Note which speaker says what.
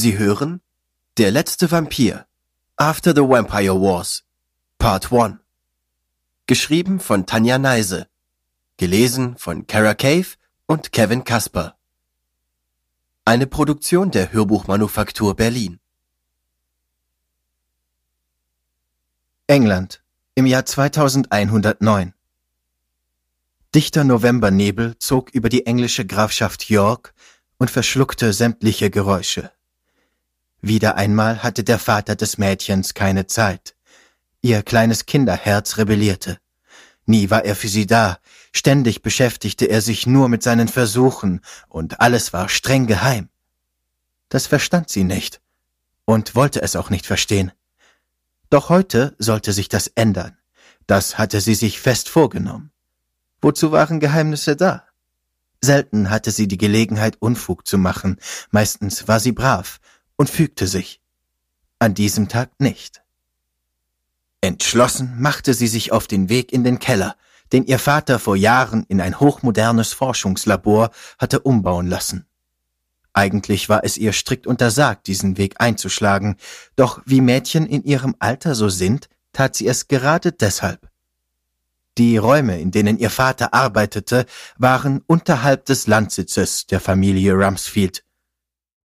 Speaker 1: Sie hören Der letzte Vampir, After the Vampire Wars, Part 1. Geschrieben von Tanja Neise. Gelesen von Kara Cave und Kevin Kasper. Eine Produktion der Hörbuchmanufaktur Berlin. England, im Jahr 2109. Dichter Novembernebel zog über die englische Grafschaft York und verschluckte sämtliche Geräusche. Wieder einmal hatte der Vater des Mädchens keine Zeit. Ihr kleines Kinderherz rebellierte. Nie war er für sie da, ständig beschäftigte er sich nur mit seinen Versuchen, und alles war streng geheim. Das verstand sie nicht und wollte es auch nicht verstehen. Doch heute sollte sich das ändern. Das hatte sie sich fest vorgenommen. Wozu waren Geheimnisse da? Selten hatte sie die Gelegenheit, Unfug zu machen. Meistens war sie brav und fügte sich. An diesem Tag nicht. Entschlossen machte sie sich auf den Weg in den Keller, den ihr Vater vor Jahren in ein hochmodernes Forschungslabor hatte umbauen lassen. Eigentlich war es ihr strikt untersagt, diesen Weg einzuschlagen, doch wie Mädchen in ihrem Alter so sind, tat sie es gerade deshalb. Die Räume, in denen ihr Vater arbeitete, waren unterhalb des Landsitzes der Familie Rumsfeld.